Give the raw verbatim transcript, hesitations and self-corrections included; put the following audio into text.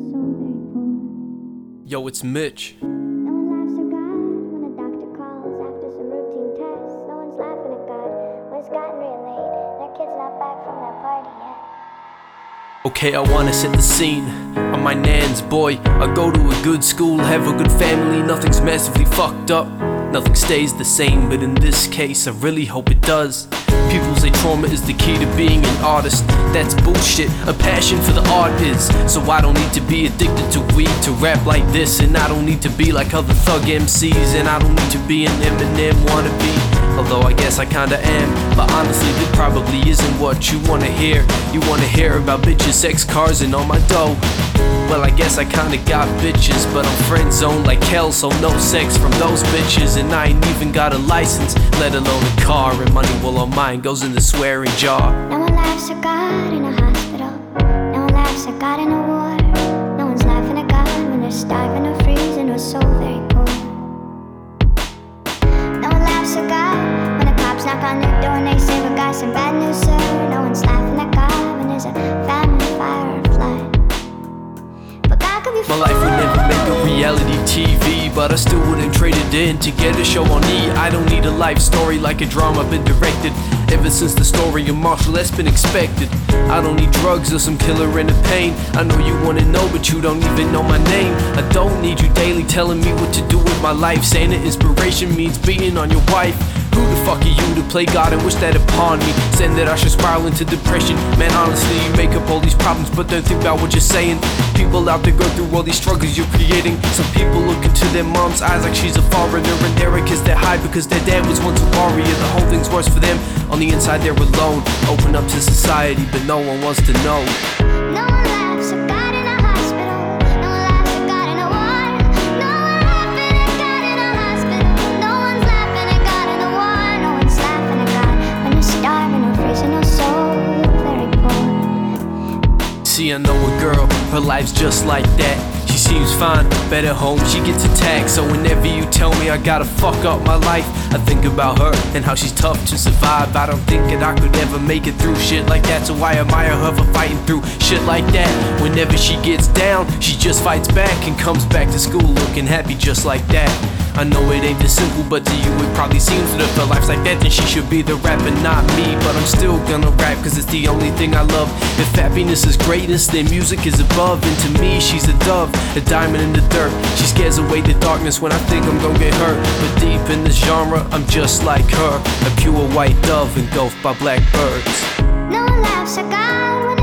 so very poor. Yo, it's Mitch. No one laughs at God when a doctor calls after some routine tests. No one's laughing at God when it's gotten real late. Their kid's not back from that party yet. Okay, I wanna set the scene. I'm my nan's boy. I go to a good school, have a good family. Nothing's massively fucked up. Nothing stays the same, but in this case, I really hope it does. People say trauma is the key to being an artist. That's bullshit, a passion for the art is. So I don't need to be addicted to weed to rap like this. And I don't need to be like other thug M Cs. And I don't need to be an Eminem wannabe, although I guess I kinda am. But honestly, that probably isn't what you wanna hear. You wanna hear about bitches, sex, cars, and all my dough. Well, I guess I kinda got bitches, but I'm friend zoned like hell, so no sex from those bitches. And I ain't even got a license, let alone a car. And money, well, on mine goes in the swearing jar. No one laughs at God in a hospital. No one laughs at God in a war. No one's laughing at God when they're starving or freezing or so very poor. No one laughs at God when the cops knock on their door and they say we got some bad news, sir. No one's laughing at God when there's a famine, fire, or flood. But God could be My life would never make a reality T V, but I still wouldn't trade it in to get a show on E! I don't need a life story like a drama been directed. Ever since the story of Marshall, that's been expected. I don't need drugs or some killer in the pain. I know you wanna know, but you don't even know my name. I don't need you daily telling me what to do with my life, saying that inspiration means beating on your wife. Who the fuck are you to play God and wish that upon me? Saying that I should spiral into depression. Man, honestly, you make up all these problems, but don't think about what you're saying. People out there go through all these struggles you're creating. Some people look into their mom's eyes like she's a foreigner, and they're a kids that hide because their dad was once a warrior. The whole thing's worse for them. On the inside, they're alone. Open up to society, but no one wants to know. No one laughs at God in a hospital. No one laughs at God in a war. No one laughing at God in a hospital. No one's laughing at God in a war. No one's laughing at God when they're starving or freezing or so very poor. See, I know a girl, her life's just like that. She seems fine, but at home she gets attacked. So whenever you tell me I gotta fuck up my life, I think about her and how she's tough to survive. I don't think that I could ever make it through shit like that, so I admire her for fighting through shit like that. Whenever she gets down, she just fights back and comes back to school looking happy just like that. I know it ain't this simple, but to you it probably seems that if her life's like that, then she should be the rapper, not me. But I'm still gonna rap, cause it's the only thing I love. If happiness is greatest, then music is above. And to me, she's a dove, a diamond in the dirt. She scares away the darkness when I think I'm gonna get hurt. But deep in this genre, I'm just like her, a pure white dove engulfed by blackbirds. No one laughs at God when